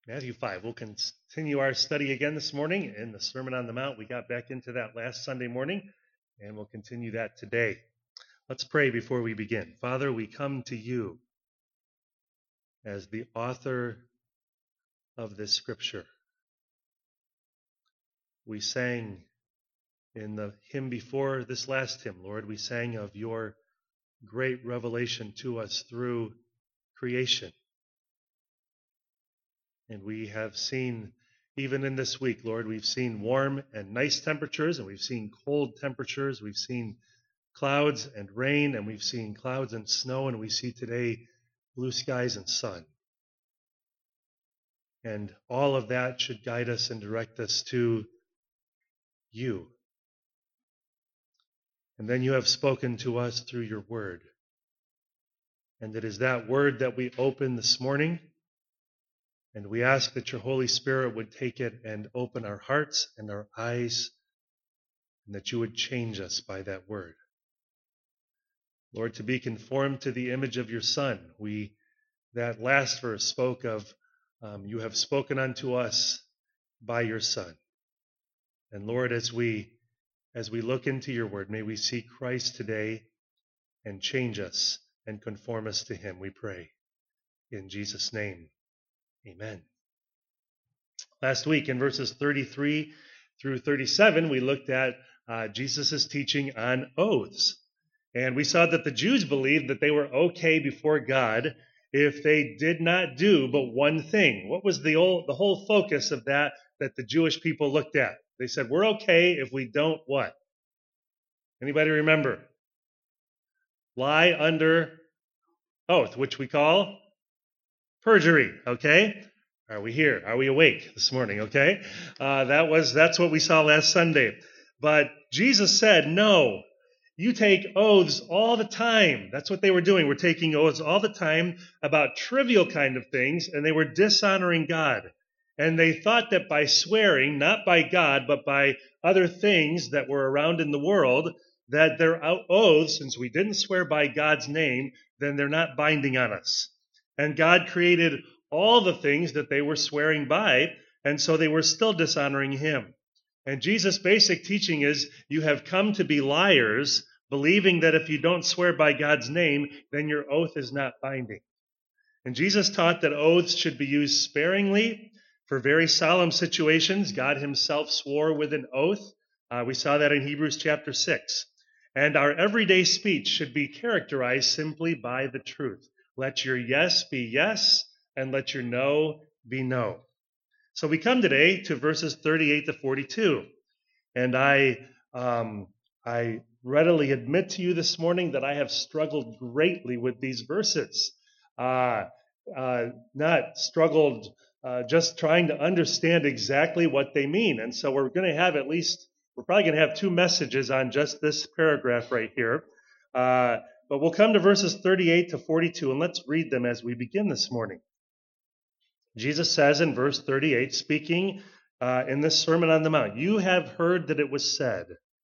Matthew 5. We'll continue our study again this morning in the Sermon on the Mount. We got back into that last Sunday morning, and we'll continue that today. Let's pray before we begin. Father, we come to you as the author of this scripture. We sang in the hymn before this last hymn, Lord, we sang of your great revelation to us through creation. And we have seen, even in this week, Lord, we've seen warm and nice temperatures, and we've seen cold temperatures. We've seen clouds and rain, and we've seen clouds and snow, and we see today blue skies and sun. And all of that should guide us and direct us to you. And then you have spoken to us through your word. And it is that word that we open this morning. And we ask that your Holy Spirit would take it and open our hearts and our eyes, and that you would change us by that word. Lord, to be conformed to the image of your Son. That last verse spoke of, you have spoken unto us by your Son. And Lord, as we look into your word, may we see Christ today and change us and conform us to him, we pray. In Jesus' name. Amen. Last week in verses 33 through 37, we looked at Jesus' teaching on oaths. And we saw that the Jews believed that they were okay before God if they did not do but one thing. What was the whole focus of that the Jewish people looked at? They said, we're okay if we don't what? Anybody remember? Lie under oath, which we call perjury, okay? Are we here? Are we awake this morning, okay? That's what we saw last Sunday. But Jesus said, no, you take oaths all the time. That's what they were doing. We're taking oaths all the time about trivial kind of things, and they were dishonoring God. And they thought that by swearing, not by God, but by other things that were around in the world, that their oaths, since we didn't swear by God's name, then they're not binding on us. And God created all the things that they were swearing by, and so they were still dishonoring him. And Jesus' basic teaching is, you have come to be liars, believing that if you don't swear by God's name, then your oath is not binding. And Jesus taught that oaths should be used sparingly for very solemn situations. God himself swore with an oath. We saw that in Hebrews chapter 6. And our everyday speech should be characterized simply by the truth. Let your yes be yes, and let your no be no. So we come today to verses 38 to 42. And I readily admit to you this morning that I have struggled greatly with these verses. Not struggled just trying to understand exactly what they mean. And so we're probably going to have two messages on just this paragraph right here. But we'll come to verses 38 to 42, and let's read them as we begin this morning. Jesus says in verse 38, speaking in this Sermon on the Mount, you have heard that it was said,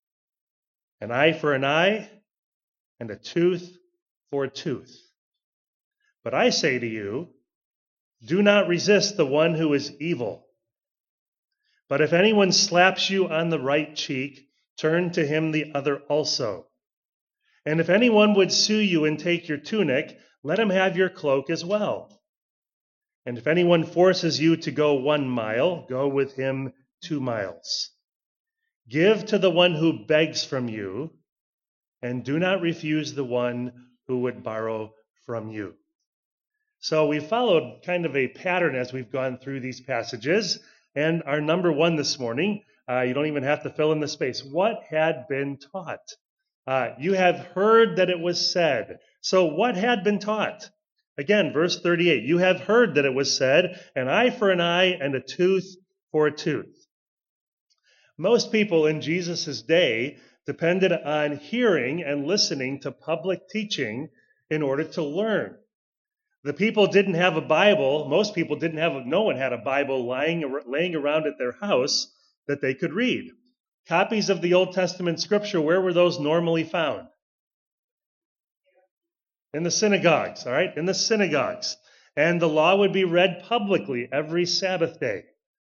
an eye for an eye, and a tooth for a tooth. But I say to you, do not resist the one who is evil. But if anyone slaps you on the right cheek, turn to him the other also. And if anyone would sue you and take your tunic, let him have your cloak as well. And if anyone forces you to go 1 mile, go with him 2 miles. Give to the one who begs from you, and do not refuse the one who would borrow from you. So we followed kind of a pattern as we've gone through these passages. And our number one this morning, you don't even have to fill in the space. What had been taught? You have heard that it was said. So what had been taught? Again, verse 38, you have heard that it was said, an eye for an eye and a tooth for a tooth. Most people in Jesus' day depended on hearing and listening to public teaching in order to learn. The people didn't have a Bible. Most people no one had a Bible laying around at their house that they could read. Copies of the Old Testament scripture, where were those normally found? In the synagogues, all right? In the synagogues. And the law would be read publicly every Sabbath day.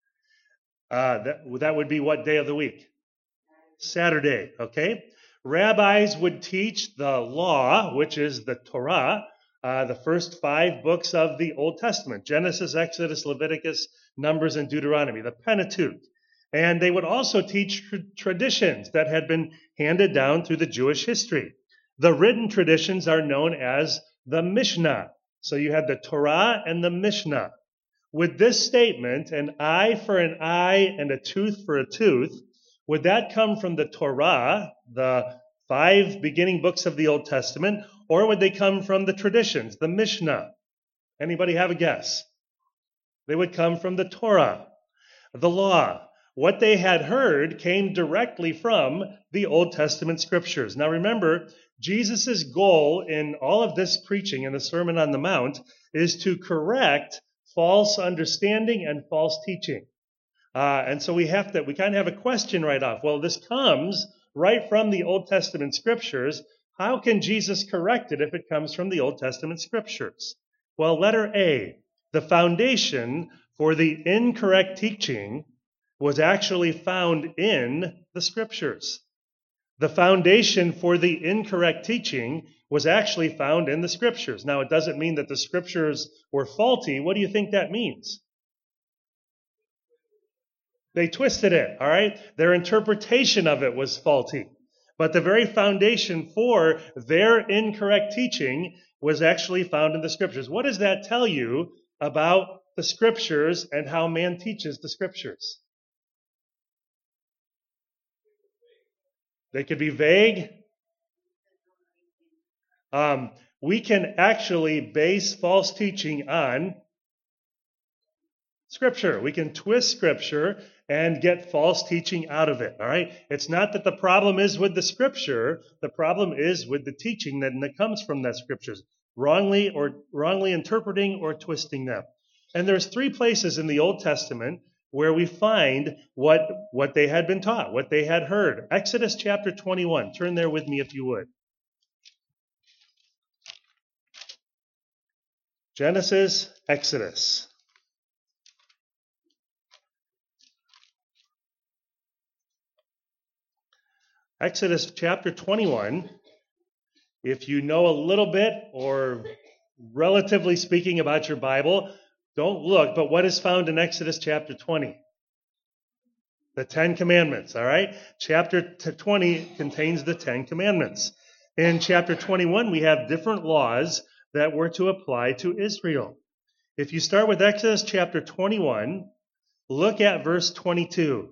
That would be what day of the week? Saturday, okay? Rabbis would teach the law, which is the Torah, the first 5 books of the Old Testament: Genesis, Exodus, Leviticus, Numbers, and Deuteronomy, the Pentateuch. And they would also teach traditions that had been handed down through the Jewish history. The written traditions are known as the Mishnah. So you had the Torah and the Mishnah. With this statement, an eye for an eye and a tooth for a tooth, would that come from the Torah, the 5 beginning books of the Old Testament, or would they come from the traditions, the Mishnah? Anybody have a guess? They would come from the Torah, the law. What they had heard came directly from the Old Testament scriptures. Now remember, Jesus' goal in all of this preaching in the Sermon on the Mount is to correct false understanding and false teaching. And so we kind of have a question right off. Well, this comes right from the Old Testament scriptures. How can Jesus correct it if it comes from the Old Testament scriptures? Well, letter A, the foundation for the incorrect teaching was actually found in the scriptures. The foundation for the incorrect teaching was actually found in the scriptures. Now, it doesn't mean that the scriptures were faulty. What do you think that means? They twisted it, all right? Their interpretation of it was faulty. But the very foundation for their incorrect teaching was actually found in the scriptures. What does that tell you about the scriptures and how man teaches the scriptures? They could be vague. We can actually base false teaching on Scripture. We can twist Scripture and get false teaching out of it, all right? It's not that the problem is with the Scripture. The problem is with the teaching that comes from that Scriptures, wrongly interpreting or twisting them. And there's 3 places in the Old Testament where we find what they had been taught, what they had heard. Exodus chapter 21. Turn there with me if you would. Genesis, Exodus. Exodus chapter 21. If you know a little bit, or relatively speaking, about your Bible, don't look, but what is found in Exodus chapter 20? The 10 Commandments, all right? Chapter 20 contains the 10 Commandments. In chapter 21, we have different laws that were to apply to Israel. If you start with Exodus chapter 21, look at verse 22.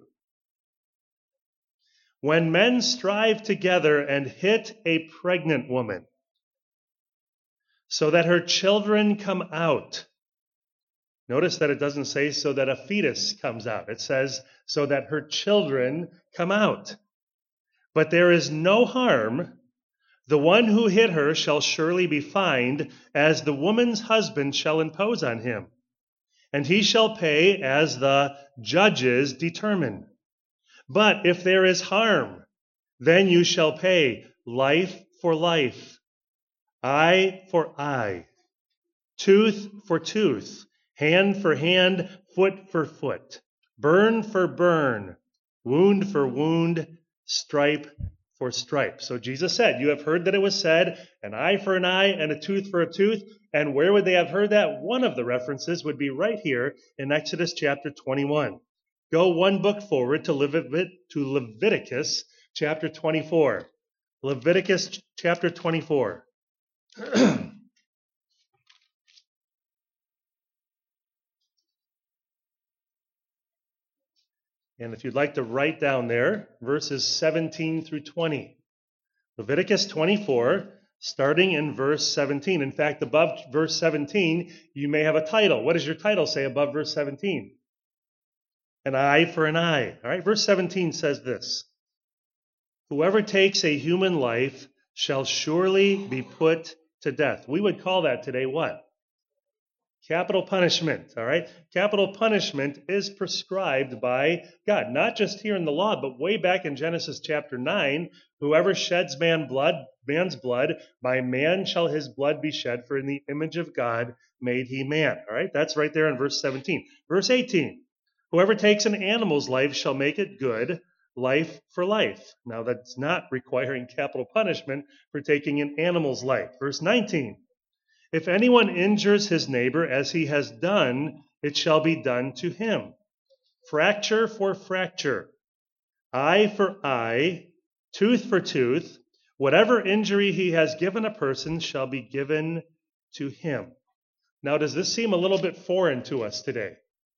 When men strive together and hit a pregnant woman, so that her children come out. Notice that it doesn't say so that a fetus comes out. It says so that her children come out. But there is no harm. The one who hit her shall surely be fined, as the woman's husband shall impose on him. And he shall pay as the judges determine. But if there is harm, then you shall pay life for life, eye for eye, tooth for tooth, hand for hand, foot for foot, burn for burn, wound for wound, stripe for stripe. So Jesus said, you have heard that it was said, an eye for an eye and a tooth for a tooth. And where would they have heard that? One of the references would be right here in Exodus chapter 21. Go one book forward to Leviticus chapter 24. Leviticus chapter 24. And if you'd like to write down there, verses 17 through 20. Leviticus 24, starting in verse 17. In fact, above verse 17, you may have a title. What does your title say above verse 17? An eye for an eye. All right, verse 17 says this. Whoever takes a human life shall surely be put to death. We would call that today what? Capital punishment, all right? Capital punishment is prescribed by God, not just here in the law, but way back in Genesis chapter 9. Whoever sheds man's blood, by man shall his blood be shed, for in the image of God made he man. All right, that's right there in verse 17. Verse 18, whoever takes an animal's life shall make it good, life for life. Now that's not requiring capital punishment for taking an animal's life. Verse 19, if anyone injures his neighbor as he has done, it shall be done to him. Fracture for fracture, eye for eye, tooth for tooth. Whatever injury he has given a person shall be given to him. Now, does this seem a little bit foreign to us today?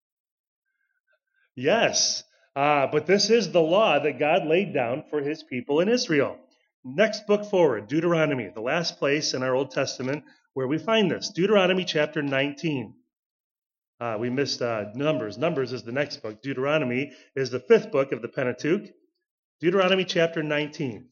Yes, but this is the law that God laid down for his people in Israel. Next book forward, Deuteronomy, the last place in our Old Testament where we find this. Deuteronomy chapter 19. We missed Numbers. Numbers is the next book. Deuteronomy is the fifth book of the Pentateuch. Deuteronomy chapter 19.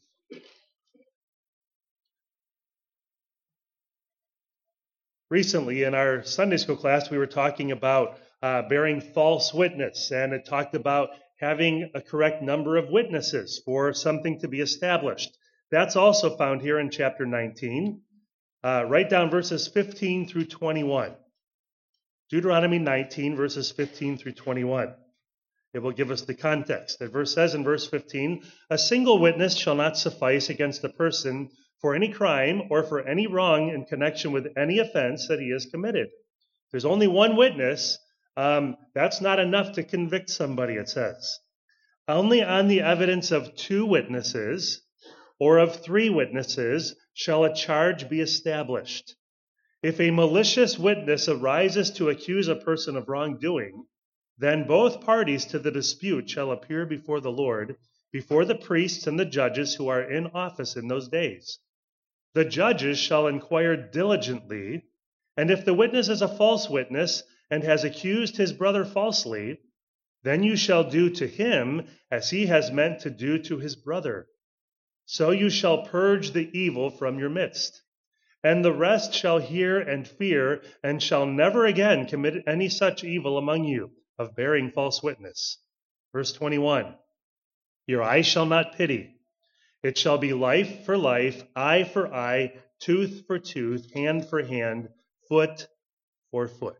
Recently, in our Sunday school class, we were talking about bearing false witness, and it talked about having a correct number of witnesses for something to be established. That's also found here in chapter 19. Write down verses 15 through 21. Deuteronomy 19, verses 15 through 21. It will give us the context. The verse says in verse 15, a single witness shall not suffice against a person for any crime or for any wrong in connection with any offense that he has committed. There's only one witness. That's not enough to convict somebody, it says. Only on the evidence of two witnesses or of three witnesses shall a charge be established. If a malicious witness arises to accuse a person of wrongdoing, then both parties to the dispute shall appear before the Lord, before the priests and the judges who are in office in those days. The judges shall inquire diligently, and if the witness is a false witness and has accused his brother falsely, then you shall do to him as he has meant to do to his brother. So you shall purge the evil from your midst. And the rest shall hear and fear, and shall never again commit any such evil among you, of bearing false witness. Verse 21, your eye shall not pity. It shall be life for life, eye for eye, tooth for tooth, hand for hand, foot for foot.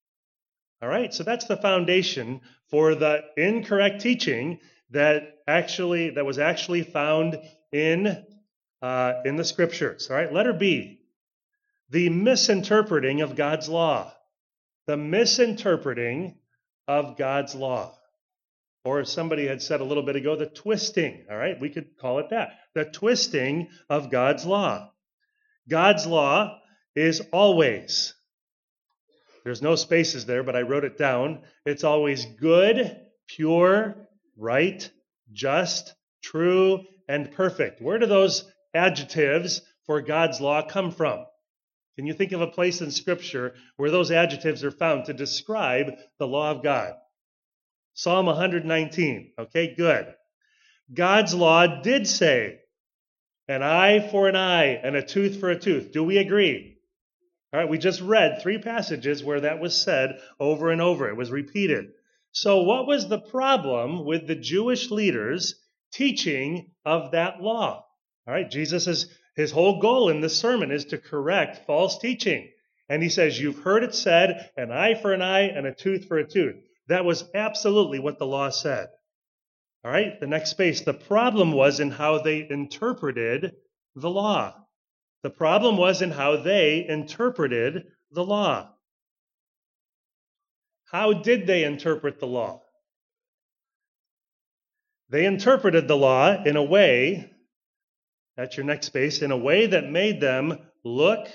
All right, so that's the foundation for the incorrect teaching that was actually found in the scriptures. All right, letter B, the misinterpreting of God's law. The misinterpreting of God's law. Or as somebody had said a little bit ago, the twisting. All right, we could call it that. The twisting of God's law. God's law is always, there's no spaces there, but I wrote it down. It's always good, pure, right, just, true, and perfect. Where do those adjectives for God's law come from? Can you think of a place in Scripture where those adjectives are found to describe the law of God? Psalm 119. Okay, good. God's law did say, an eye for an eye and a tooth for a tooth. Do we agree? All right, we just read 3 passages where that was said over and over. It was repeated. So what was the problem with the Jewish leaders teaching of that law? All right, his whole goal in this sermon is to correct false teaching. And he says, you've heard it said, an eye for an eye and a tooth for a tooth. That was absolutely what the law said. All right, the next space. The problem was in how they interpreted the law. The problem was in how they interpreted the law. How did they interpret the law? They interpreted the law in a way, that's your next space, in a way that made them look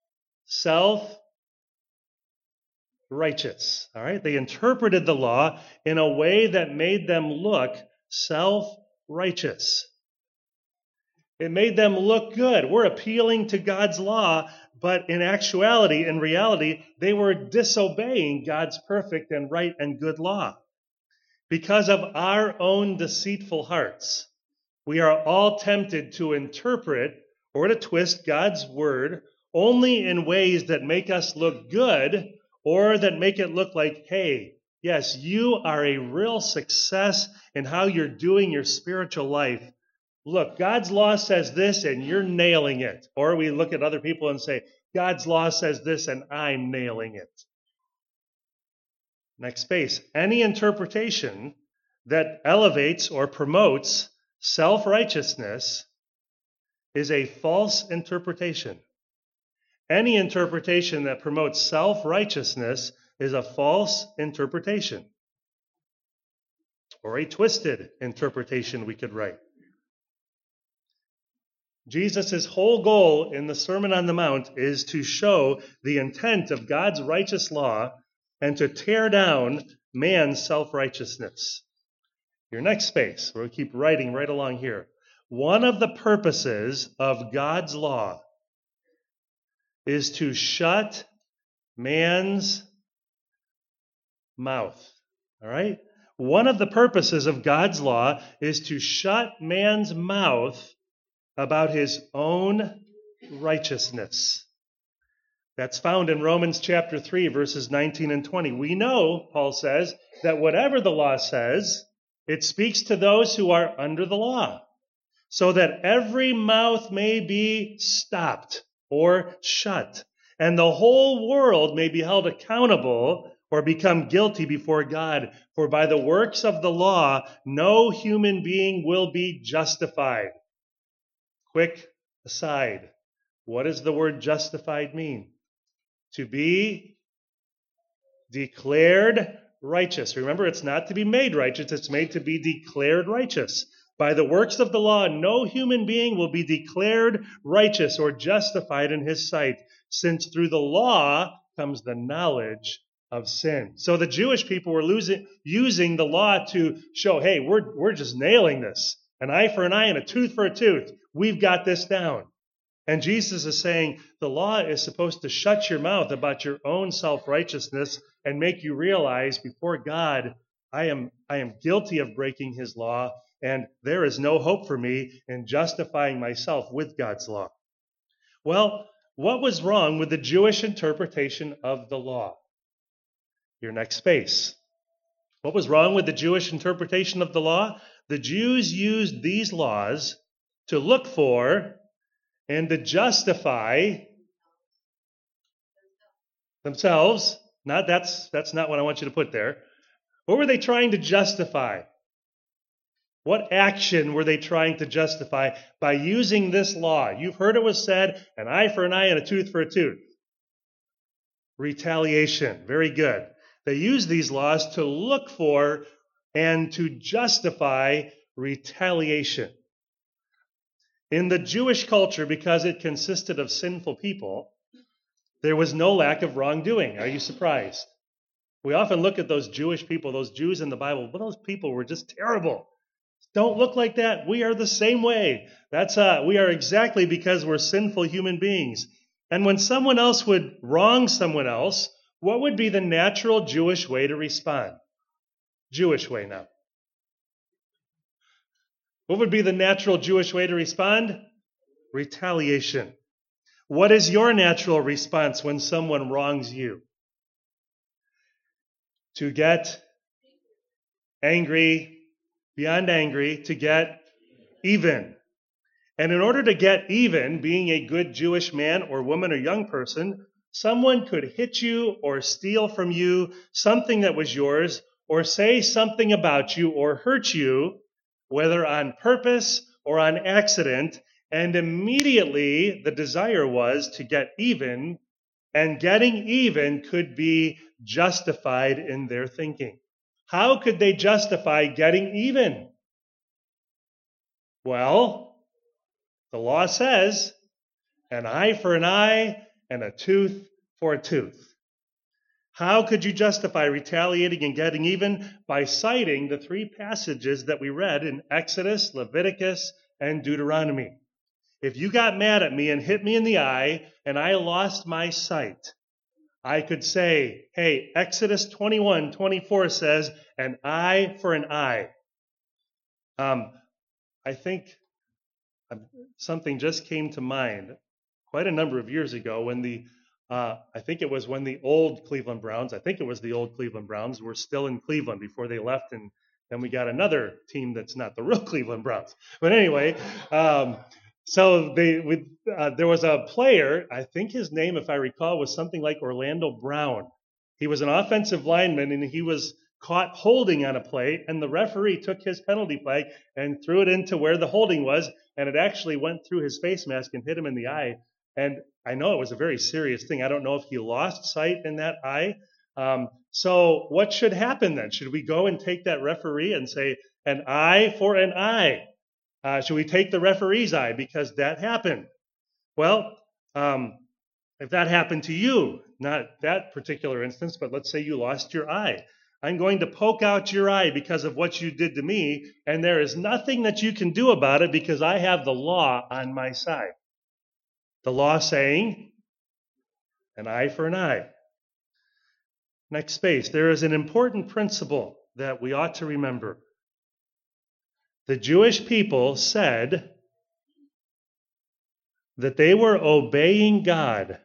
self-righteous. All right? They interpreted the law in a way that made them look self-righteous. It made them look good. We're appealing to God's law, but in actuality, in reality, they were disobeying God's perfect and right and good law. Because of our own deceitful hearts, we are all tempted to interpret or to twist God's word only in ways that make us look good or that make it look like, hey, yes, you are a real success in how you're doing your spiritual life. Look, God's law says this and you're nailing it. Or we look at other people and say, God's law says this and I'm nailing it. Next space. Any interpretation that elevates or promotes self-righteousness is a false interpretation. Any interpretation that promotes self-righteousness is a false interpretation. Or a twisted interpretation, we could write. Jesus' whole goal in the Sermon on the Mount is to show the intent of God's righteous law and to tear down man's self-righteousness. Your next space, we'll keep writing right along here. One of the purposes of God's law is to shut man's mouth. All right? One of the purposes of God's law is to shut man's mouth about his own righteousness. That's found in Romans chapter 3, verses 19 and 20. We know, Paul says, that whatever the law says, it speaks to those who are under the law, so that every mouth may be stopped or shut, and the whole world may be held accountable or become guilty before God. For by the works of the law, no human being will be justified. Quick aside. What does the word justified mean? To be declared righteous. Remember, it's not to be made righteous, it's made to be declared righteous. By the works of the law, no human being will be declared righteous or justified in his sight, since through the law comes the knowledge of sin. So the Jewish people were using the law to show, hey, we're just nailing this. An eye for an eye and a tooth for a tooth. We've got this down. And Jesus is saying the law is supposed to shut your mouth about your own self-righteousness and make you realize before God, I am guilty of breaking his law, and there is no hope for me in justifying myself with God's law. Well, what was wrong with the Jewish interpretation of the law? Your next space. What was wrong with the Jewish interpretation of the law? The Jews used these laws to look for and to justify themselves. That's not what I want you to put there. What were they trying to justify? What action were they trying to justify by using this law? You've heard it was said, an eye for an eye and a tooth for a tooth. Retaliation. Very good. They used these laws to look for and to justify retaliation. In the Jewish culture, because it consisted of sinful people, there was no lack of wrongdoing. Are you surprised? We often look at those Jewish people, those Jews in the Bible, but those people were just terrible. Don't look like that. We are the same way. We are exactly because we're sinful human beings. And when someone else would wrong someone else, what would be the natural Jewish way to respond? Jewish way now. What would be the natural Jewish way to respond? Retaliation. What is your natural response when someone wrongs you? To get angry, beyond angry, to get even. And in order to get even, being a good Jewish man or woman or young person, someone could hit you or steal from you something that was yours, or say something about you or hurt you, whether on purpose or on accident, and immediately the desire was to get even, and getting even could be justified in their thinking. How could they justify getting even? Well, the law says an eye for an eye and a tooth for a tooth. How could you justify retaliating and getting even? By citing the three passages that we read in Exodus, Leviticus, and Deuteronomy. If you got mad at me and hit me in the eye and I lost my sight, I could say, hey, Exodus 21:24 says, an eye for an eye. I think something just came to mind quite a number of years ago when the I think it was when the old Cleveland Browns were still in Cleveland before they left, and then we got another team that's not the real Cleveland Browns. But anyway, there was a player, I think his name, if I recall, was something like Orlando Brown. He was an offensive lineman, and he was caught holding on a play, and the referee took his penalty flag and threw it into where the holding was, and it actually went through his face mask and hit him in the eye. And I know it was a very serious thing. I don't know if he lost sight in that eye. So what should happen then? Should we go and take that referee and say, an eye for an eye? Should we take the referee's eye because that happened? Well, if that happened to you, not that particular instance, but let's say you lost your eye. I'm going to poke out your eye because of what you did to me, and there is nothing that you can do about it because I have the law on my side. The law saying, an eye for an eye. Next space. There is an important principle that we ought to remember. The Jewish people said that they were obeying God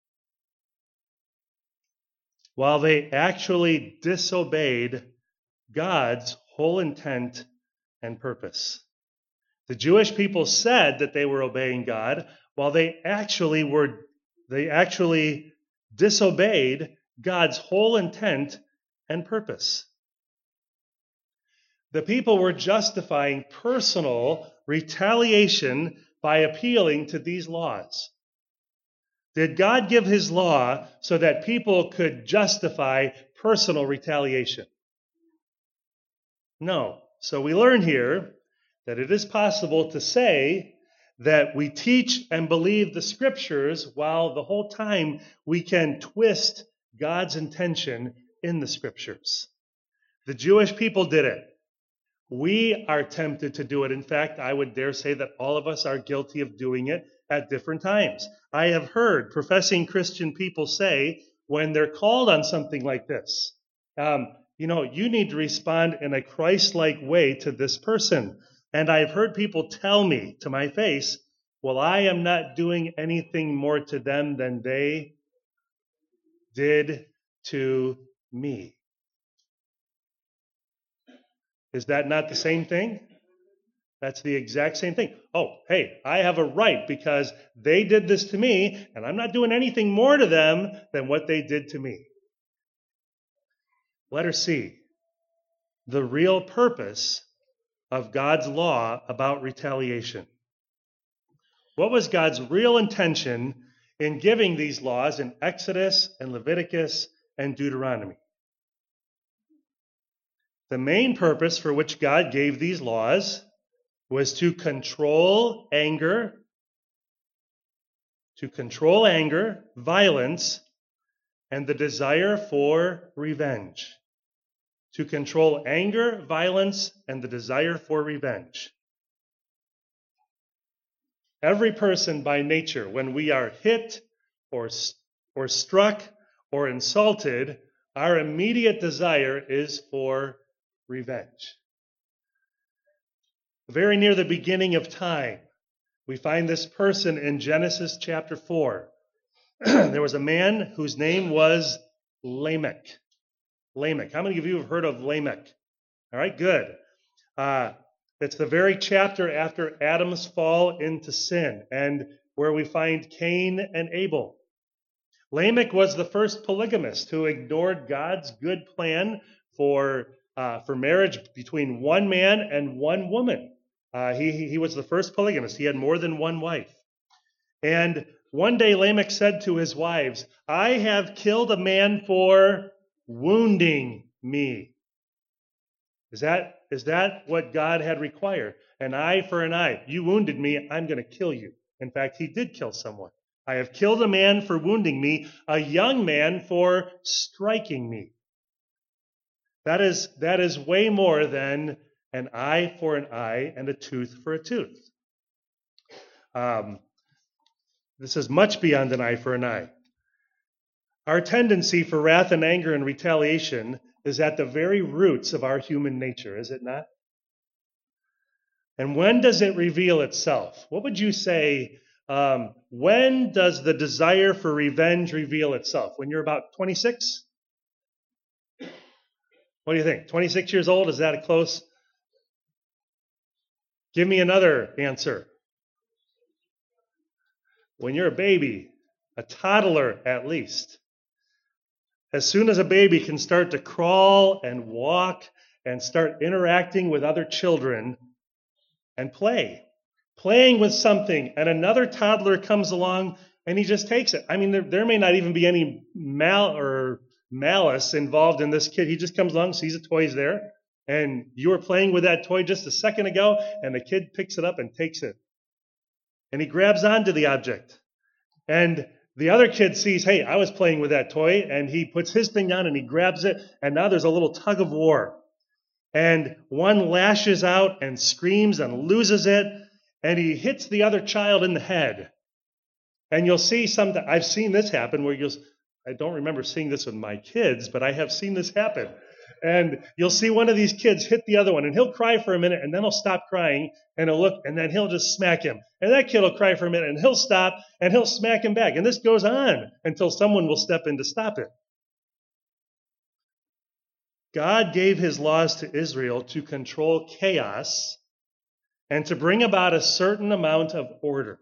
while they actually disobeyed God's whole intent and purpose. The Jewish people said that they were obeying God while they actually disobeyed God's whole intent and purpose. The people were justifying personal retaliation by appealing to these laws. Did God give his law so that people could justify personal retaliation? No. So we learn here that it is possible to say that we teach and believe the scriptures while the whole time we can twist God's intention in the scriptures. The Jewish people did it. We are tempted to do it. In fact, I would dare say that all of us are guilty of doing it at different times. I have heard professing Christian people say when they're called on something like this, you need to respond in a Christ-like way to this person. And I've heard people tell me to my face, well, I am not doing anything more to them than they did to me. Is that not the same thing? That's the exact same thing. Oh, hey, I have a right because they did this to me, and I'm not doing anything more to them than what they did to me. Letter C, the real purpose of God's law about retaliation. What was God's real intention in giving these laws in Exodus and Leviticus and Deuteronomy? The main purpose for which God gave these laws was to control anger, violence, and the desire for revenge. To control anger, violence, and the desire for revenge. Every person by nature, when we are hit or struck or insulted, our immediate desire is for revenge. Very near the beginning of time, we find this person in Genesis chapter 4. There was a man whose name was Lamech. Lamech. How many of you have heard of Lamech? All right, good. It's the very chapter after Adam's fall into sin and where we find Cain and Abel. Lamech was the first polygamist who ignored God's good plan for marriage between one man and one woman. He was the first polygamist. He had more than one wife. And one day Lamech said to his wives, I have killed a man for wounding me. Is that what God had required? An eye for an eye. You wounded me, I'm going to kill you. In fact, he did kill someone. I have killed a man for wounding me, a young man for striking me. That is way more than an eye for an eye and a tooth for a tooth. This is much beyond an eye for an eye. Our tendency for wrath and anger and retaliation is at the very roots of our human nature, is it not? And when does it reveal itself? What would you say When does the desire for revenge reveal itself? When you're about 26? What do you think? 26 years old? Is that a close? Give me another answer. When you're a baby, a toddler at least. As soon as a baby can start to crawl and walk and start interacting with other children and playing with something, and another toddler comes along and he just takes it. I mean, there may not even be any malice involved in this kid. He just comes along, sees a toy's there, and you were playing with that toy just a second ago, and the kid picks it up and takes it. And he grabs onto the object. And the other kid sees, hey, I was playing with that toy, and he puts his thing down and he grabs it, and now there's a little tug of war. And one lashes out and screams and loses it, and he hits the other child in the head. And you'll see I've seen this happen where I don't remember seeing this with my kids, but I have seen this happen. And you'll see one of these kids hit the other one, and he'll cry for a minute, and then he'll stop crying, and he'll look, and then he'll just smack him. And that kid will cry for a minute, and he'll stop, and he'll smack him back. And this goes on until someone will step in to stop it. God gave his laws to Israel to control chaos and to bring about a certain amount of order.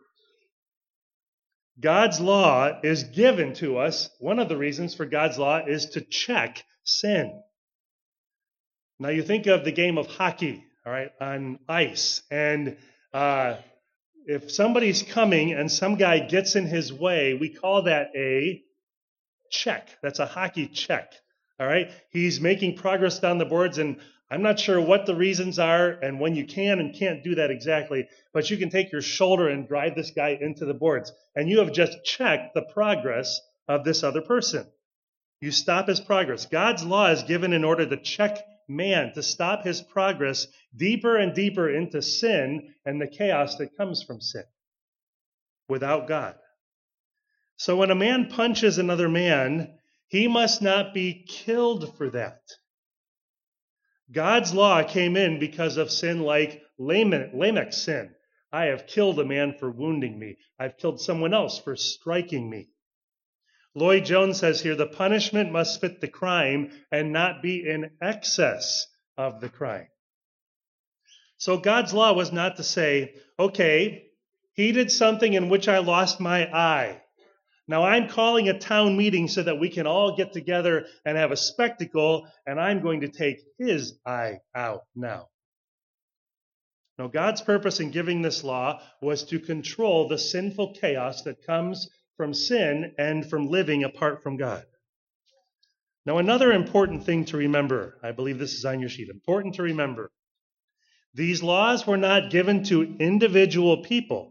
God's law is given to us. One of the reasons for God's law is to check sin. Now you think of the game of hockey, all right, on ice. And if somebody's coming and some guy gets in his way, we call that a check. That's a hockey check, all right? He's making progress down the boards, and I'm not sure what the reasons are and when you can and can't do that exactly, but you can take your shoulder and drive this guy into the boards, and you have just checked the progress of this other person. You stop his progress. God's law is given in order to check man, to stop his progress deeper and deeper into sin and the chaos that comes from sin without God. So when a man punches another man, he must not be killed for that. God's law came in because of sin like Lamech's sin. I have killed a man for wounding me. I've killed someone else for striking me. Lloyd Jones says here, the punishment must fit the crime and not be in excess of the crime. So God's law was not to say, okay, he did something in which I lost my eye. Now I'm calling a town meeting so that we can all get together and have a spectacle, and I'm going to take his eye out now. No, God's purpose in giving this law was to control the sinful chaos that comes from sin and from living apart from God. Now, another important thing to remember, I believe this is on your sheet, important to remember, these laws were not given to individual people,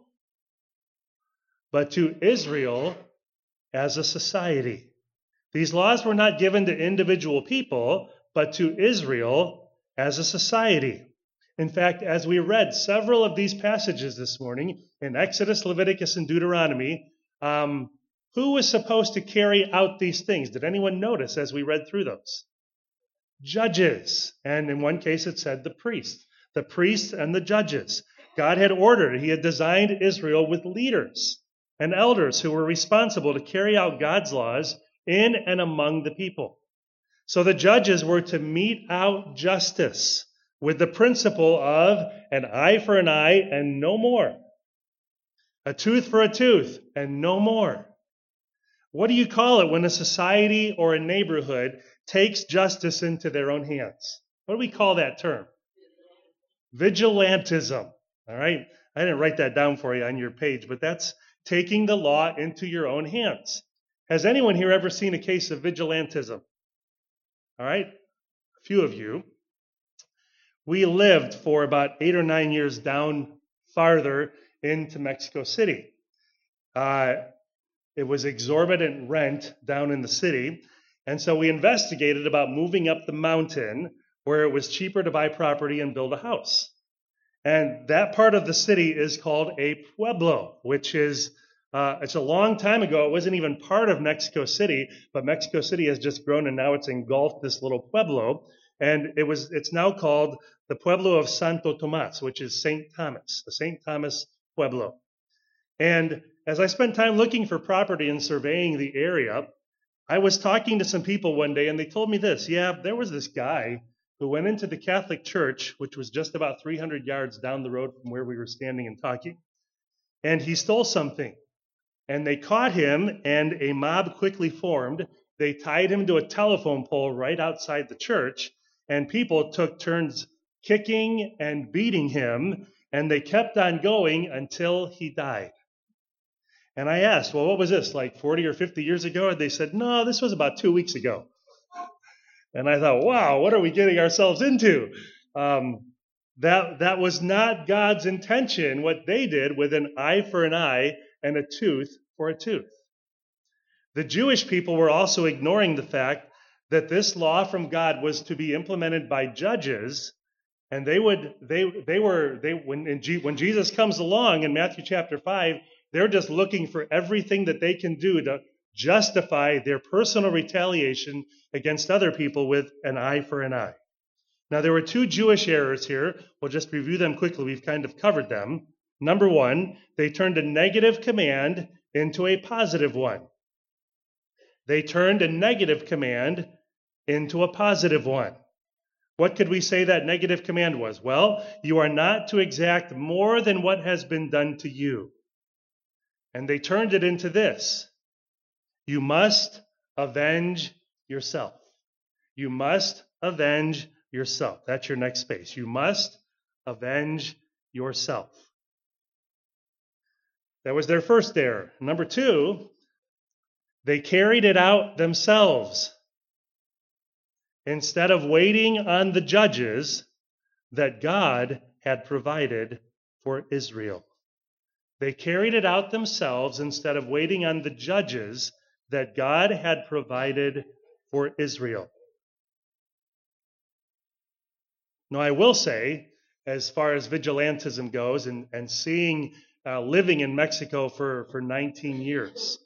but to Israel as a society. These laws were not given to individual people, but to Israel as a society. In fact, as we read several of these passages this morning in Exodus, Leviticus, and Deuteronomy, who was supposed to carry out these things? Did anyone notice as we read through those? Judges. And in one case it said the priests and the judges. God had ordered, he had designed Israel with leaders and elders who were responsible to carry out God's laws in and among the people. So the judges were to mete out justice with the principle of an eye for an eye and no more. A tooth for a tooth and no more. What do you call it when a society or a neighborhood takes justice into their own hands? What do we call that term? Vigilantism. All right? I didn't write that down for you on your page, but that's taking the law into your own hands. Has anyone here ever seen a case of vigilantism? All right? A few of you. We lived for about 8 or 9 years down farther into Mexico City. It was exorbitant rent down in the city, and so we investigated about moving up the mountain where it was cheaper to buy property and build a house. And that part of the city is called a pueblo, which is, it's a long time ago. It wasn't even part of Mexico City, but Mexico City has just grown, and now it's engulfed this little pueblo. And it's now called the Pueblo of Santo Tomas, which is St. Thomas, the St. Thomas Pueblo. And as I spent time looking for property and surveying the area, I was talking to some people one day, and they told me this. Yeah, there was this guy who went into the Catholic Church, which was just about 300 yards down the road from where we were standing and talking, and he stole something. And they caught him, and a mob quickly formed. They tied him to a telephone pole right outside the church, and people took turns kicking and beating him, and they kept on going until he died. And I asked, well, what was this, like 40 or 50 years ago? And they said, no, this was about 2 weeks ago. And I thought, wow, what are we getting ourselves into? That was not God's intention, what they did with an eye for an eye and a tooth for a tooth. The Jewish people were also ignoring the fact that this law from God was to be implemented by judges, and when Jesus comes along in Matthew chapter 5, they're just looking for everything that they can do to justify their personal retaliation against other people with an eye for an eye. Now, there were two Jewish errors here. We'll just review them quickly. We've kind of covered them. Number one, they turned a negative command into a positive one. They turned a negative command into a positive one. What could we say that negative command was? Well, you are not to exact more than what has been done to you. And they turned it into this: you must avenge yourself. You must avenge yourself. That's your next space. You must avenge yourself. That was their first error. Number two, they carried it out themselves. Instead of waiting on the judges that God had provided for Israel. They carried it out themselves instead of waiting on the judges that God had provided for Israel. Now, I will say, as far as vigilantism goes, and seeing, living in Mexico for 19 years,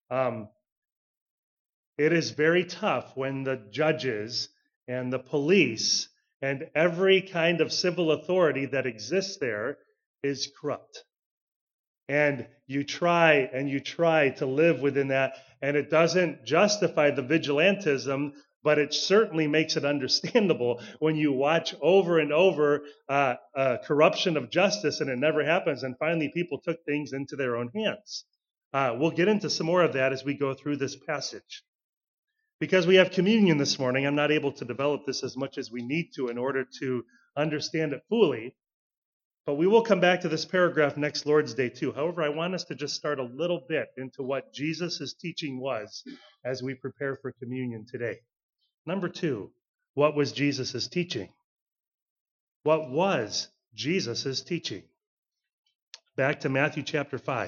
it is very tough when the judges and the police and every kind of civil authority that exists there is corrupt. And you try to live within that, and it doesn't justify the vigilantism, but it certainly makes it understandable when you watch over and over corruption of justice and it never happens, and finally people took things into their own hands. We'll get into some more of that as we go through this passage. Because we have communion this morning, I'm not able to develop this as much as we need to in order to understand it fully. But we will come back to this paragraph next Lord's Day too. However, I want us to just start a little bit into what Jesus' teaching was as we prepare for communion today. Number two, what was Jesus' teaching? What was Jesus' teaching? Back to Matthew chapter 5.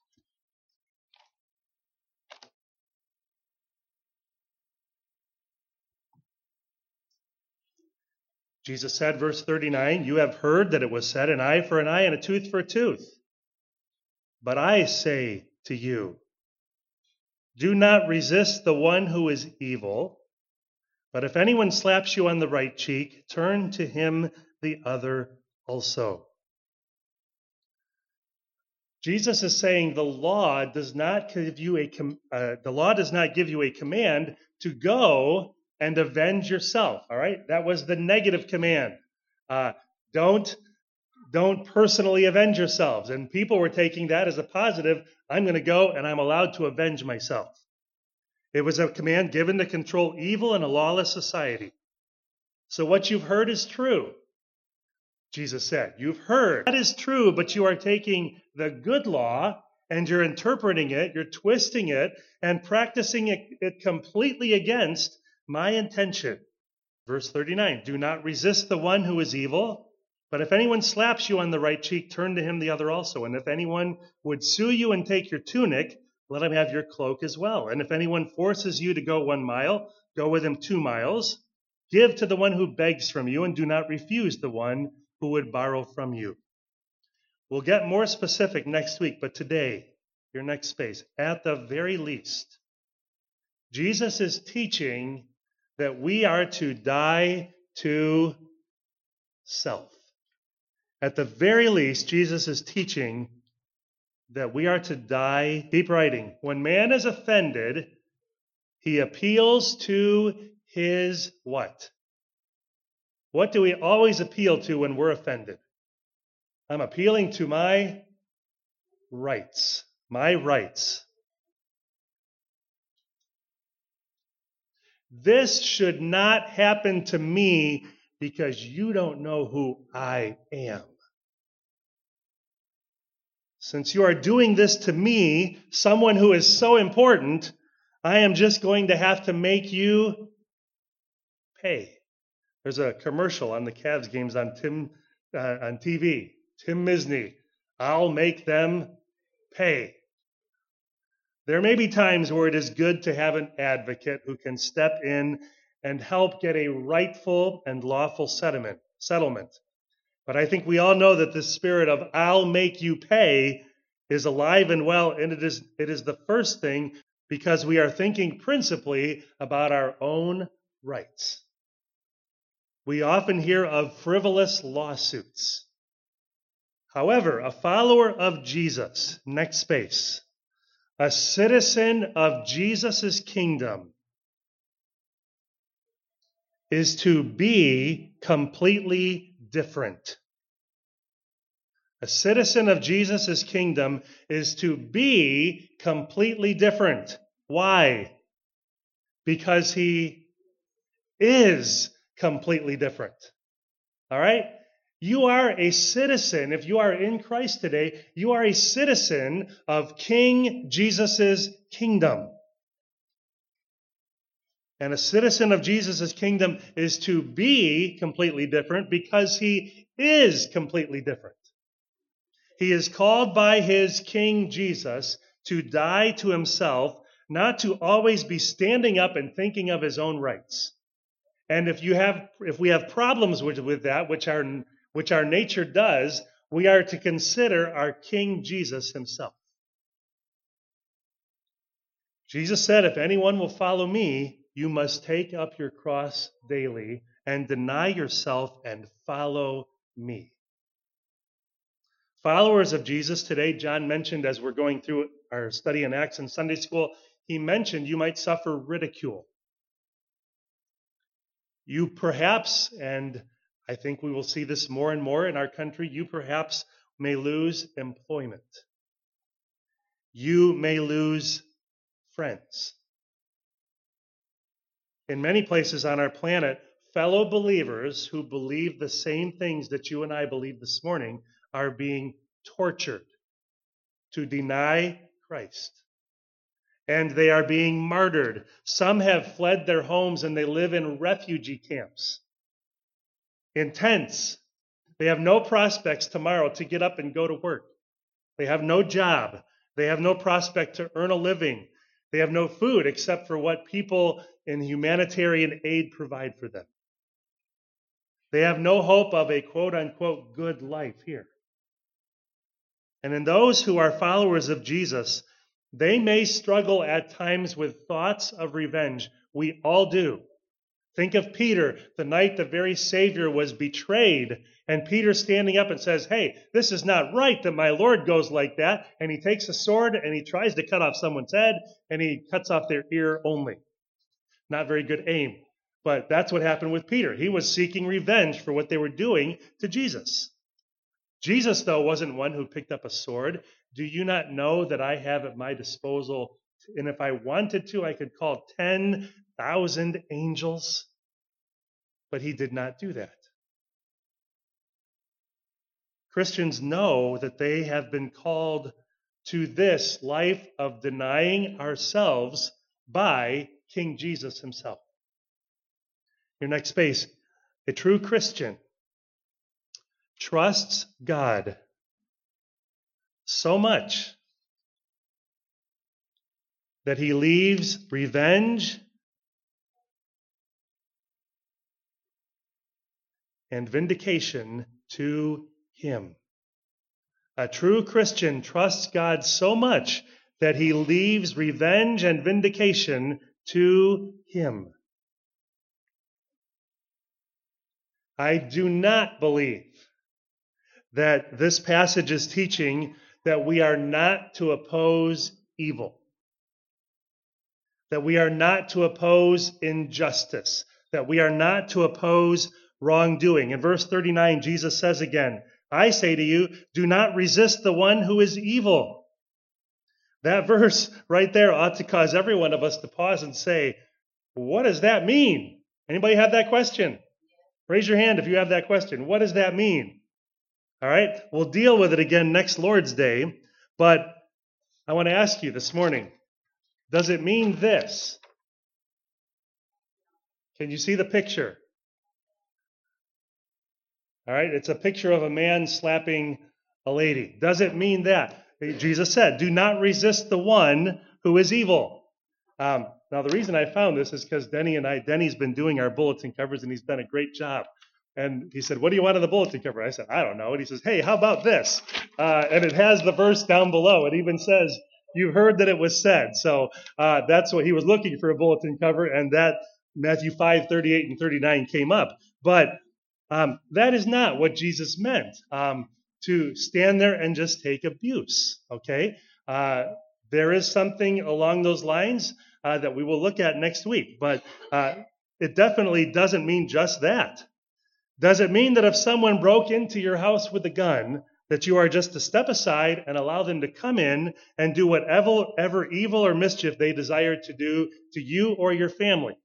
Jesus said, verse 39, you have heard that it was said, an eye for an eye and a tooth for a tooth. But I say to you, do not resist the one who is evil, but if anyone slaps you on the right cheek, turn to him the other also. Jesus is saying the law does not give you a command to go and avenge yourself. All right, that was the negative command. Don't personally avenge yourselves. And people were taking that as a positive. I'm going to go and I'm allowed to avenge myself. It was a command given to control evil in a lawless society. So what you've heard is true. Jesus said, you've heard. That is true, but you are taking the good law and you're interpreting it, you're twisting it, and practicing it completely against my intention. Verse 39, do not resist the one who is evil, but if anyone slaps you on the right cheek, turn to him the other also. And if anyone would sue you and take your tunic, let him have your cloak as well. And if anyone forces you to go 1 mile, go with him 2 miles. Give to the one who begs from you, and do not refuse the one who would borrow from you. We'll get more specific next week, but today, your next space, at the very least, Jesus is teaching that we are to die to self. At the very least, Jesus is teaching that we are to die. Keep writing. When man is offended, he appeals to his what? What do we always appeal to when we're offended? I'm appealing to my rights. My rights. This should not happen to me because you don't know who I am. Since you are doing this to me, someone who is so important, I am just going to have to make you pay. There's a commercial on the Cavs games on TV. Tim Misney. I'll make them pay. There may be times where it is good to have an advocate who can step in and help get a rightful and lawful settlement. But I think we all know that this spirit of I'll make you pay is alive and well, and it is the first thing because we are thinking principally about our own rights. We often hear of frivolous lawsuits. However, a follower of Jesus, next space, a citizen of Jesus' kingdom is to be completely different. A citizen of Jesus' kingdom is to be completely different. Why? Because he is completely different. All right? You are a citizen. If you are in Christ today, you are a citizen of King Jesus' kingdom. And a citizen of Jesus' kingdom is to be completely different because he is completely different. He is called by his King Jesus to die to himself, not to always be standing up and thinking of his own rights. And if we have problems with that, which our nature does, we are to consider our King Jesus himself. Jesus said, if anyone will follow me, you must take up your cross daily and deny yourself and follow me. Followers of Jesus today, John mentioned as we're going through our study in Acts in Sunday school, he mentioned you might suffer ridicule. You perhaps, and I think we will see this more and more in our country, you perhaps may lose employment. You may lose friends. In many places on our planet, fellow believers who believe the same things that you and I believe this morning are being tortured to deny Christ. And they are being martyred. Some have fled their homes and they live in refugee camps, in tents. They have no prospects tomorrow to get up and go to work. They have no job. They have no prospect to earn a living. They have no food except for what people in humanitarian aid provide for them. They have no hope of a quote-unquote good life here. And in those who are followers of Jesus, they may struggle at times with thoughts of revenge. We all do. Think of Peter, the night the very Savior was betrayed, and Peter standing up and says, hey, this is not right that my Lord goes like that. And he takes a sword and he tries to cut off someone's head and he cuts off their ear only. Not very good aim. But that's what happened with Peter. He was seeking revenge for what they were doing to Jesus. Jesus, though, wasn't one who picked up a sword. Do you not know that I have at my disposal, and if I wanted to, I could call 10,000 angels? But he did not do that. Christians know that they have been called to this life of denying ourselves by King Jesus himself. Your next space, a true Christian trusts God so much that he leaves revenge and vindication to him. A true Christian trusts God so much that he leaves revenge and vindication to him. I do not believe that this passage is teaching that we are not to oppose evil, that we are not to oppose injustice, that we are not to oppose wrongdoing. In verse 39, Jesus says again, I say to you, do not resist the one who is evil. That verse right there ought to cause every one of us to pause and say, what does that mean? Anybody have that question? Raise your hand if you have that question. What does that mean? All right, we'll deal with it again next Lord's Day, but I want to ask you this morning, does it mean this? Can you see the picture? All right, it's a picture of a man slapping a lady. Does it mean that? Jesus said, do not resist the one who is evil. Now, the reason I found this is because Denny's been doing our bulletin covers, and he's done a great job. And he said, what do you want on the bulletin cover? I said, I don't know. And he says, hey, how about this? And it has the verse down below. It even says, you heard that it was said. So that's what he was looking for, a bulletin cover, and that Matthew 5, 38 and 39 came up. But that is not what Jesus meant, to stand there and just take abuse, okay? There is something along those lines that we will look at next week, but it definitely doesn't mean just that. Does it mean that if someone broke into your house with a gun, that you are just to step aside and allow them to come in and do whatever evil or mischief they desire to do to you or your family?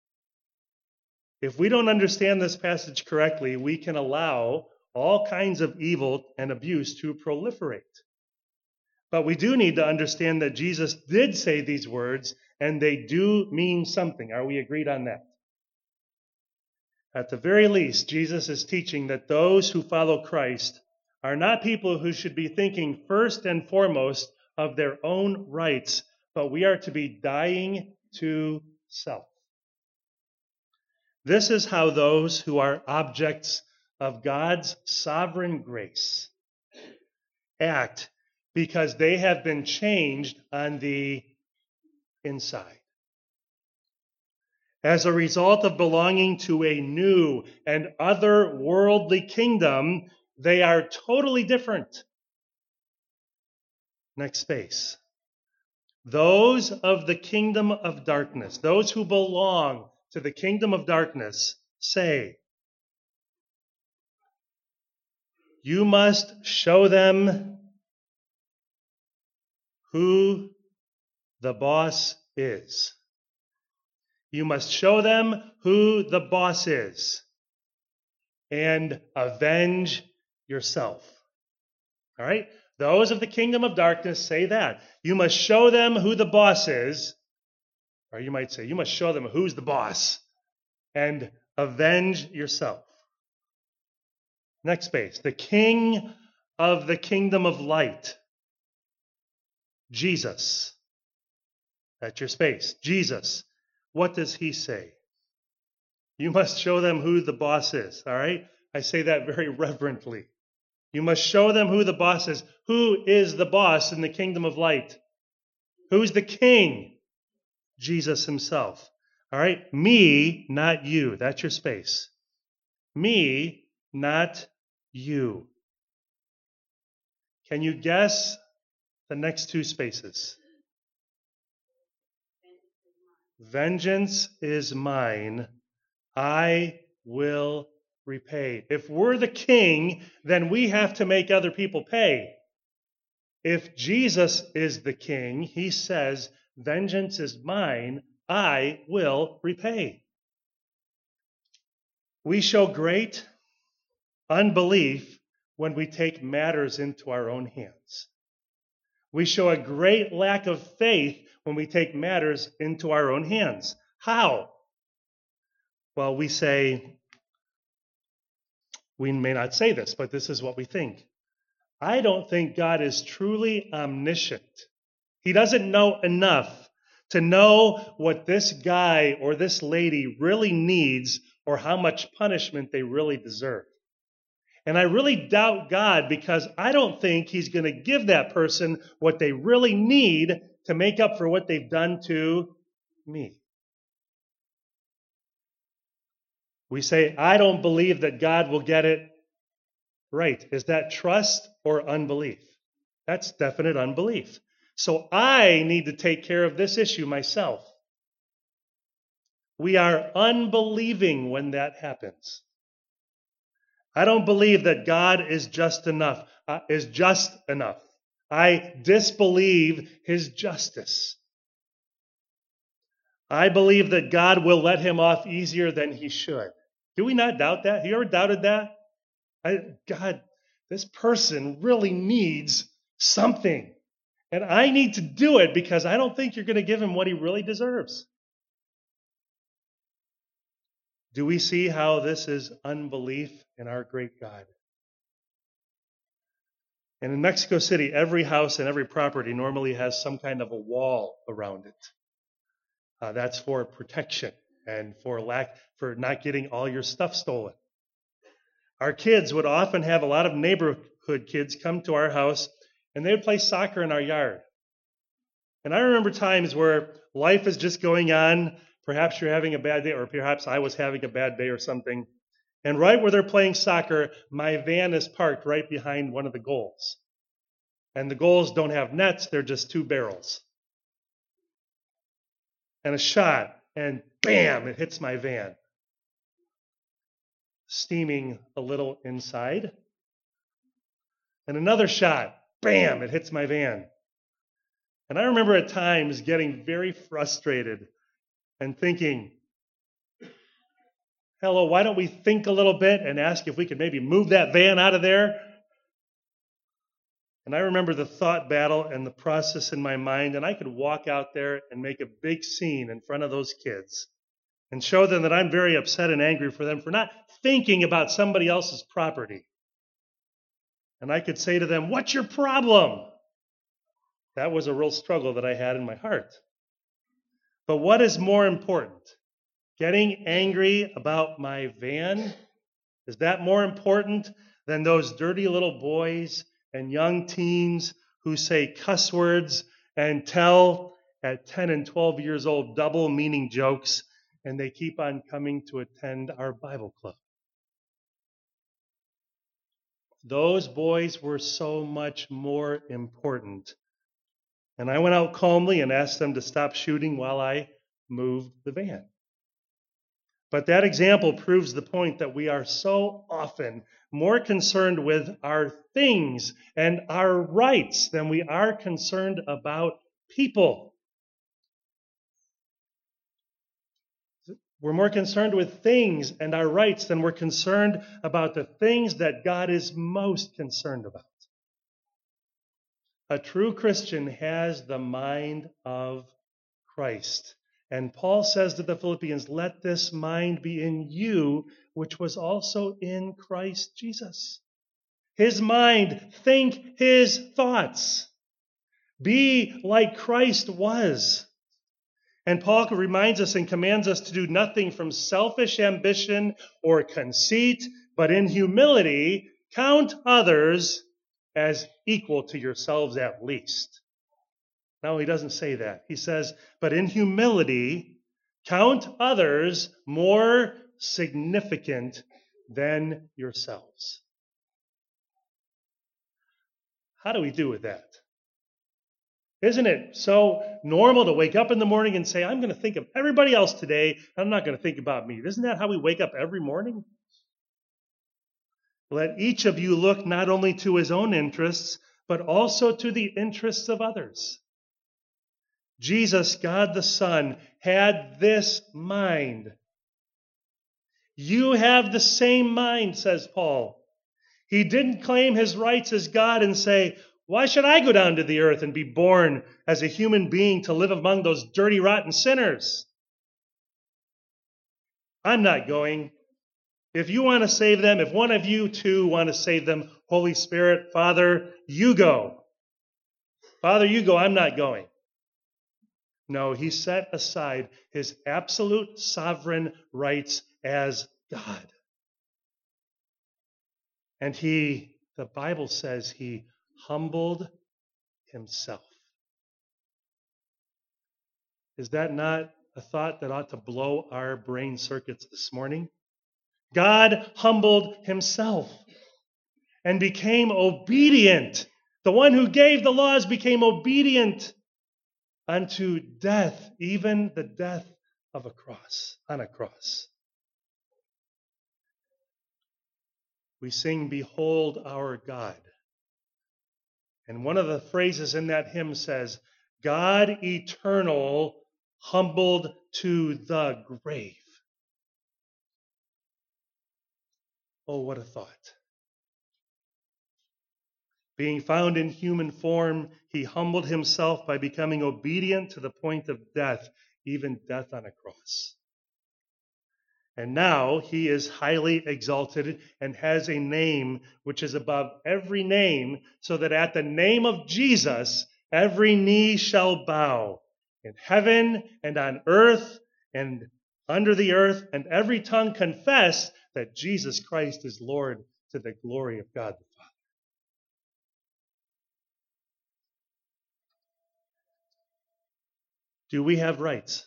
If we don't understand this passage correctly, we can allow all kinds of evil and abuse to proliferate. But we do need to understand that Jesus did say these words, and they do mean something. Are we agreed on that? At the very least, Jesus is teaching that those who follow Christ are not people who should be thinking first and foremost of their own rights, but we are to be dying to self. This is how those who are objects of God's sovereign grace act, because they have been changed on the inside. As a result of belonging to a new and otherworldly kingdom, they are totally different. Next space. Those of the kingdom of darkness, those who belong to the kingdom of darkness, say, you must show them who the boss is. You must show them who the boss is and avenge yourself. All right? Those of the kingdom of darkness say that. You must show them who the boss is. Or you might say, you must show them who's the boss and avenge yourself. Next space. The king of the kingdom of light. Jesus. That's your space. Jesus. What does he say? You must show them who the boss is, all right? I say that very reverently. You must show them who the boss is. Who is the boss in the kingdom of light? Who's the king? Jesus himself. All right? Me, not you. That's your space. Me, not you. Can you guess the next two spaces? Vengeance is mine. I will repay. If we're the king, then we have to make other people pay. If Jesus is the king, he says, vengeance is mine. I will repay. We show great unbelief when we take matters into our own hands. We show a great lack of faith when we take matters into our own hands. How? Well, we may not say this, but this is what we think. I don't think God is truly omniscient. He doesn't know enough to know what this guy or this lady really needs or how much punishment they really deserve. And I really doubt God because I don't think he's going to give that person what they really need to make up for what they've done to me. We say, I don't believe that God will get it right. Is that trust or unbelief? That's definite unbelief. So I need to take care of this issue myself. We are unbelieving when that happens. I don't believe that God is just enough. I disbelieve his justice. I believe that God will let him off easier than he should. Do we not doubt that? Have you ever doubted that? God, this person really needs something. And I need to do it because I don't think you're going to give him what he really deserves. Do we see how this is unbelief in our great God? And in Mexico City, every house and every property normally has some kind of a wall around it. That's for protection and for not getting all your stuff stolen. Our kids would often have a lot of neighborhood kids come to our house, and they would play soccer in our yard. And I remember times where life is just going on. Perhaps you're having a bad day, or perhaps I was having a bad day or something. And right where they're playing soccer, my van is parked right behind one of the goals. And the goals don't have nets, they're just two barrels. And a shot, and bam, it hits my van. Steaming a little inside. And another shot, bam, it hits my van. And I remember at times getting very frustrated and thinking, hello, why don't we think a little bit and ask if we could maybe move that van out of there? And I remember the thought battle and the process in my mind, and I could walk out there and make a big scene in front of those kids and show them that I'm very upset and angry for them for not thinking about somebody else's property. And I could say to them, what's your problem? That was a real struggle that I had in my heart. But what is more important? Getting angry about my van? Is that more important than those dirty little boys and young teens who say cuss words and tell at 10 and 12 years old double meaning jokes, and they keep on coming to attend our Bible club? Those boys were so much more important. And I went out calmly and asked them to stop shooting while I moved the van. But that example proves the point that we are so often more concerned with our things and our rights than we are concerned about people. We're more concerned with things and our rights than we're concerned about the things that God is most concerned about. A true Christian has the mind of Christ. And Paul says to the Philippians, let this mind be in you, which was also in Christ Jesus. His mind, think his thoughts. Be like Christ was. And Paul reminds us and commands us to do nothing from selfish ambition or conceit, but in humility, count others as equal to yourselves at least. No, he doesn't say that. He says, but in humility, count others more significant than yourselves. How do we do with that? Isn't it so normal to wake up in the morning and say, I'm going to think of everybody else today, I'm not going to think about me? Isn't that how we wake up every morning? Let each of you look not only to his own interests, but also to the interests of others. Jesus, God the Son, had this mind. You have the same mind, says Paul. He didn't claim his rights as God and say, why should I go down to the earth and be born as a human being to live among those dirty, rotten sinners? I'm not going. If you want to save them, if one of you two want to save them, Holy Spirit, Father, you go. Father, you go. I'm not going. No, he set aside his absolute sovereign rights as God. And the Bible says he humbled himself. Is that not a thought that ought to blow our brain circuits this morning? God humbled himself and became obedient The one who gave the laws became obedient unto death, even the death of a cross, on a cross. We sing, "Behold our God." And one of the phrases in that hymn says, "God eternal, humbled to the grave." Oh, what a thought. Being found in human form, he humbled himself by becoming obedient to the point of death, even death on a cross. And now he is highly exalted and has a name which is above every name, so that at the name of Jesus, every knee shall bow in heaven and on earth and under the earth, and every tongue confess that Jesus Christ is Lord, to the glory of God the Father. Do we have rights?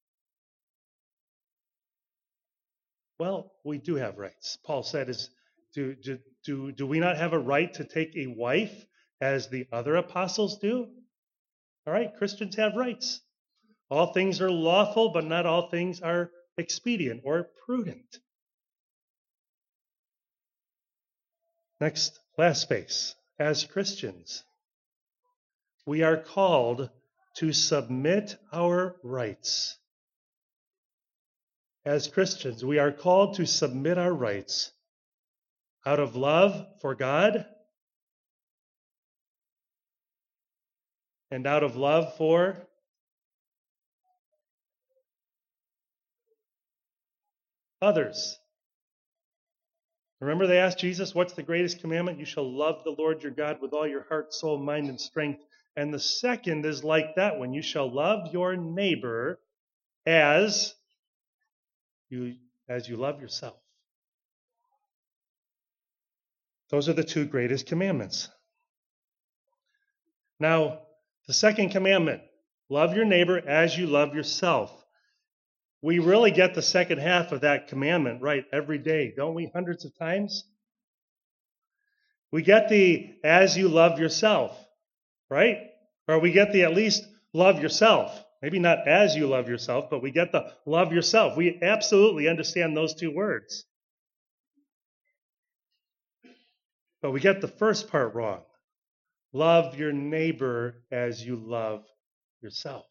Well, we do have rights. Paul said, do we not have a right to take a wife as the other apostles do? All right, Christians have rights. All things are lawful, but not all things are expedient or prudent. Next, last space. As Christians, we are called to submit our rights. As Christians, we are called to submit our rights out of love for God and out of love for others. Remember, they asked Jesus, "What's the greatest commandment?" You shall love the Lord your God with all your heart, soul, mind, and strength. And the second is like that one. You shall love your neighbor as you love yourself. Those are the two greatest commandments. Now, the second commandment, love your neighbor as you love yourself. We really get the second half of that commandment right every day, don't we? Hundreds of times. We get the as you love yourself, right? Or we get the at least love yourself. Maybe not as you love yourself, but we get the love yourself. We absolutely understand those two words. But we get the first part wrong. Love your neighbor as you love yourself.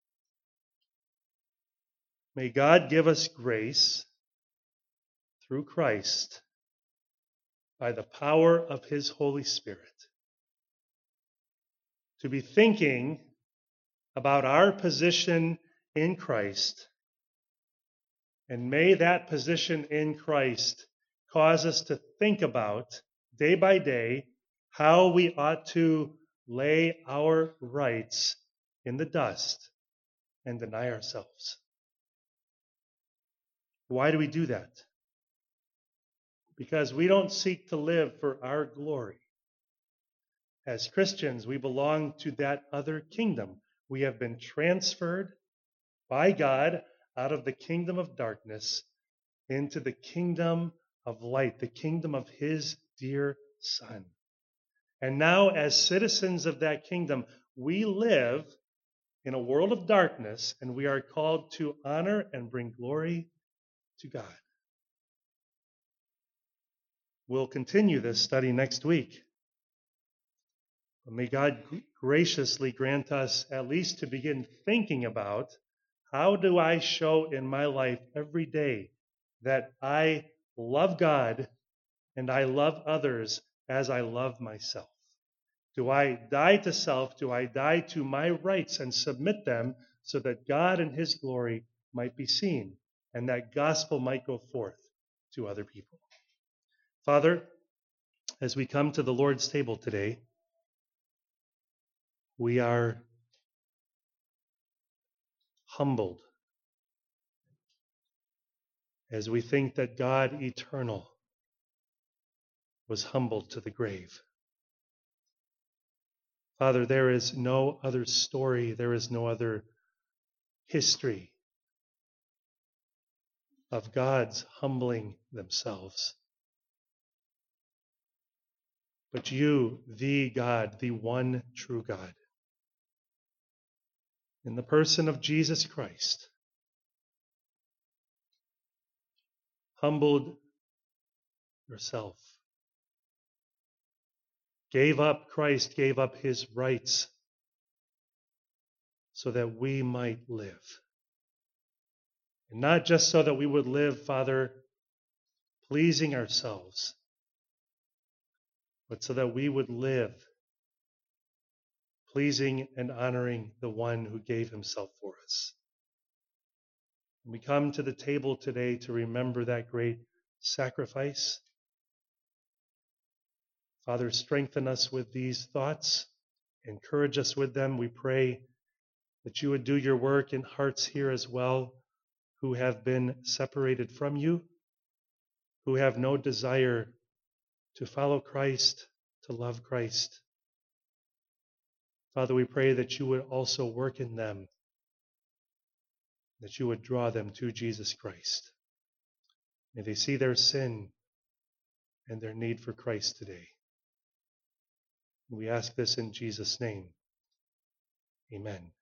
May God give us grace through Christ by the power of his Holy Spirit to be thinking about our position in Christ. And may that position in Christ cause us to think about, day by day, how we ought to lay our rights in the dust and deny ourselves. Why do we do that? Because we don't seek to live for our glory. As Christians, we belong to that other kingdom. We have been transferred by God out of the kingdom of darkness into the kingdom of light, the kingdom of his dear Son. And now, as citizens of that kingdom, we live in a world of darkness, and we are called to honor and bring glory to God. We'll continue this study next week. But may God graciously grant us at least to begin thinking about, how do I show in my life every day that I love God and I love others as I love myself? Do I die to self? Do I die to my rights and submit them so that God and his glory might be seen and that gospel might go forth to other people? Father, as we come to the Lord's table today, we are humbled as we think that God eternal was humbled to the grave. Father, there is no other story, there is no other history of God's humbling themselves. but you, the God, the one true God. In the person of Jesus Christ, humbled yourself, Christ gave up his rights so that we might live. And not just so that we would live, Father, pleasing ourselves, but so that we would live pleasing and honoring the one who gave himself for us. We come to the table today to remember that great sacrifice. Father, strengthen us with these thoughts, encourage us with them. We pray that you would do your work in hearts here as well, who have been separated from you, who have no desire to follow Christ, to love Christ. Father, we pray that you would also work in them, that you would draw them to Jesus Christ. May they see their sin and their need for Christ today. We ask this in Jesus' name. Amen.